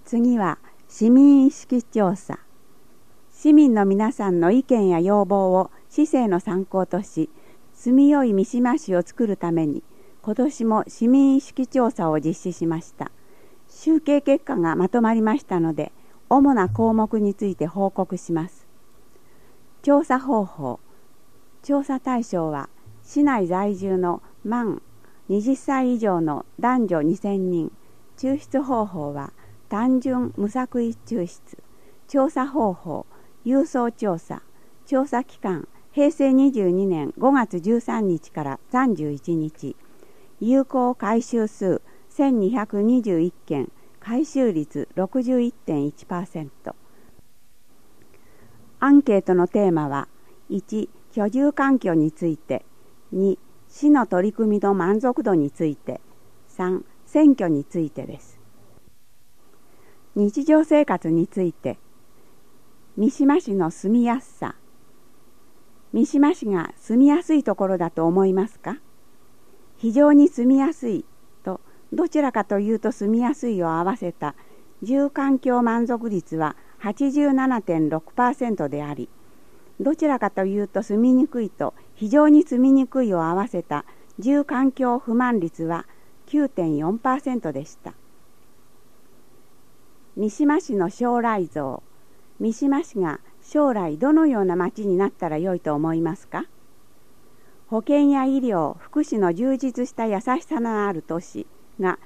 次は市民意識調査。市民の皆さんの意見や要望を市政の参考とし、住みよい三島市を作るために、今年も市民意識調査を実施しました。集計結果がまとまりましたので、主な項目について報告します。調査方法。調査対象は、市内在住の満20歳以上の男女2000人。抽出方法は、単純無作為抽出。調査方法、郵送調査。調査期間、平成22年5月13日から31日。有効回収数1221件。回収率 61.1%。アンケートのテーマは、1、居住環境について。2、市の取り組みの満足度について。3、選挙についてです。日常生活について。三島市の住みやすさ。三島市が住みやすいところだと思いますか？非常に住みやすいと、どちらかというと住みやすいを合わせた住環境満足率は 87.6% であり、どちらかというと住みにくいと非常に住みにくいを合わせた住環境不満率は 9.4% でした。三島市の将来像。三島市が将来どのような町になったらよいと思いますか？保健や医療、福祉の充実した優しさのある都市が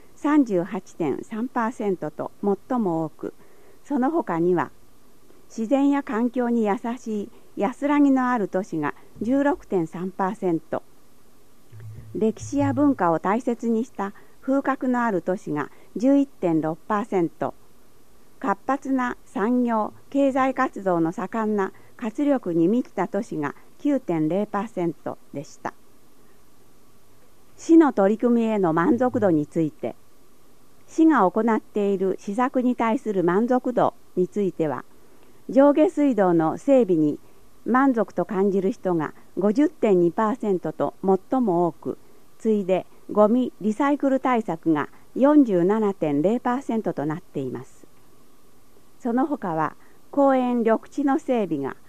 38.3% と最も多く、その他には自然や環境に優しい安らぎのある都市が 16.3%、歴史や文化を大切にした風格のある都市が 11.6%、活発な産業・経済活動の盛んな活力に満ちた都市が 9.0% でした。市の取り組みへの満足度について、市が行っている施策に対する満足度については、上下水道の整備に満足と感じる人が 50.2% と最も多く、次いでゴミ・リサイクル対策が 47.0% となっています。その他は公園・緑地の整備が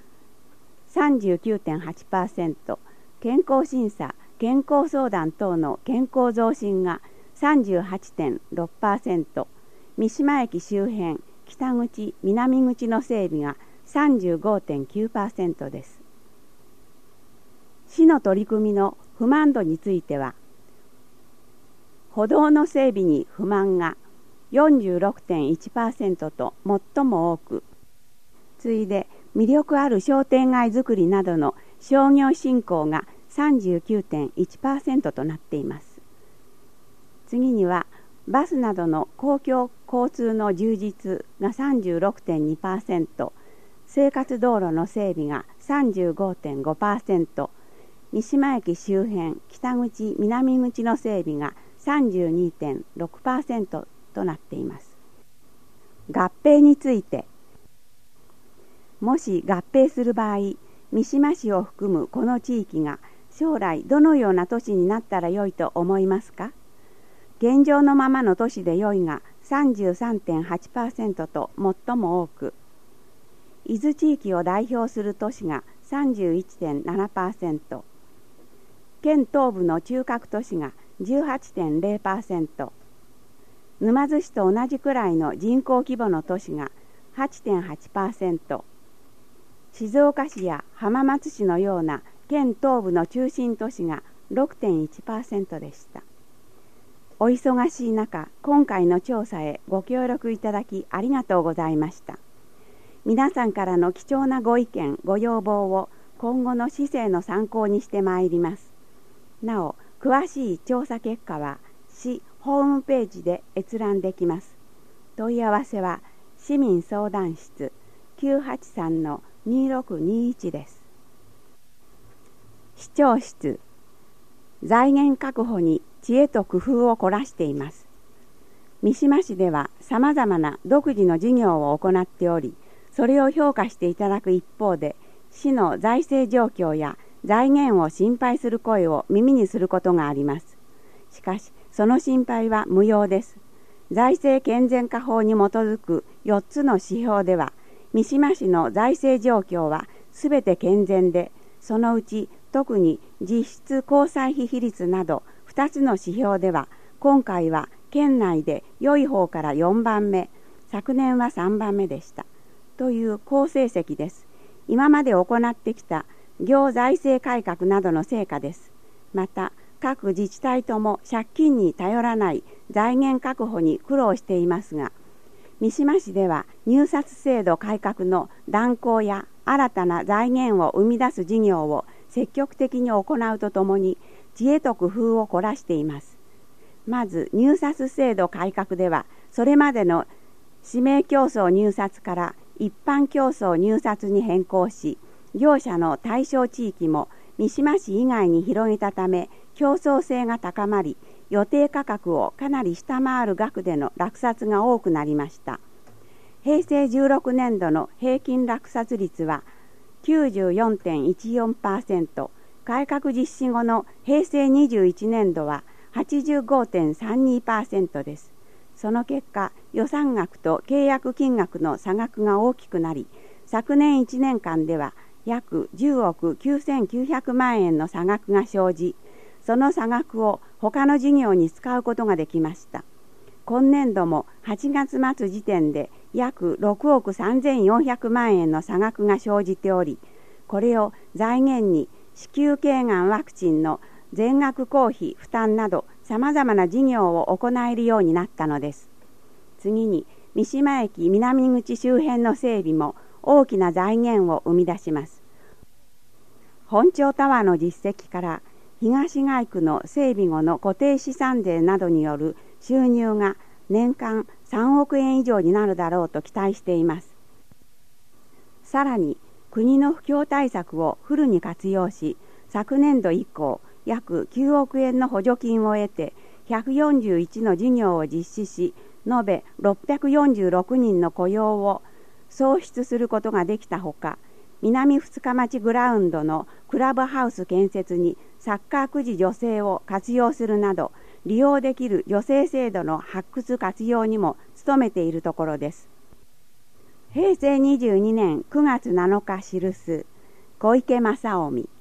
39.8%、健康審査・健康相談等の健康増進が 38.6%、三島駅周辺、北口・南口の整備が 35.9% です。市の取り組みの不満度については、歩道の整備に不満が 46.1% と最も多く、次いで魅力ある商店街づくりなどの商業振興が 39.1% となっています。次にはバスなどの公共交通の充実が 36.2%、生活道路の整備が 35.5%、三島駅周辺、北口、南口の整備が 32.6% となっています。合併について、もし合併する場合、三島市を含むこの地域が将来どのような都市になったらよいと思いますか？現状のままの都市でよいが 33.8% と最も多く、伊豆地域を代表する都市が 31.7%、県東部の中核都市が 18.0%、沼津市と同じくらいの人口規模の都市が 8.8%、静岡市や浜松市のような県東部の中心都市が 6.1% でした。お忙しい中、今回の調査へご協力いただきありがとうございました。皆さんからの貴重なご意見、ご要望を今後の市政の参考にしてまいります。なお、詳しい調査結果は市ホームページで閲覧できます。問い合わせは市民相談室 983-2621 です。市長室、財源確保に知恵と工夫を凝らしています。三島市ではさまざまな独自の事業を行っており、それを評価していただく一方で、市の財政状況や財源を心配する声を耳にすることがあります。しかし、その心配は無用です。 財政健全化法に基づく4つの指標では、三島市の財政状況はすべて健全で、そのうち特に実質交際費比率など2つの指標では、今回は県内で良い方から4番目、昨年は3番目でした。という好成績です。今まで行ってきた行財政改革などの成果です。また、各自治体とも借金に頼らない財源確保に苦労していますが、三島市では入札制度改革の断行や新たな財源を生み出す事業を積極的に行うとともに、知恵と工夫を凝らしています。まず入札制度改革では、それまでの指名競争入札から一般競争入札に変更し、業者の対象地域も三島市以外に広げたため、競争性が高まり、予定価格をかなり下回る額での落札が多くなりました。平成16年度の平均落札率は 94.14%、改革実施後の平成21年度は 85.32% です。その結果、予算額と契約金額の差額が大きくなり、昨年1年間では約10億9900万円の差額が生じ、その差額を他の事業に使うことができました。今年度も8月末時点で約6億3400万円の差額が生じており、これを財源に子宮頸がんワクチンの全額公費負担など様々な事業を行えるようになったのです。次に、三島駅南口周辺の整備も大きな財源を生み出します。本町タワーの実績から、東街区の整備後の固定資産税などによる収入が年間3億円以上になるだろうと期待しています。さらに、国の不況対策をフルに活用し、昨年度以降、約9億円の補助金を得て、141の事業を実施し、延べ646人の雇用を創出することができたほか、南二日町グラウンドのクラブハウス建設にサッカーくじ助成を活用するなど、利用できる助成制度の発掘活用にも努めているところです。平成22年9月7日記す小池正臣。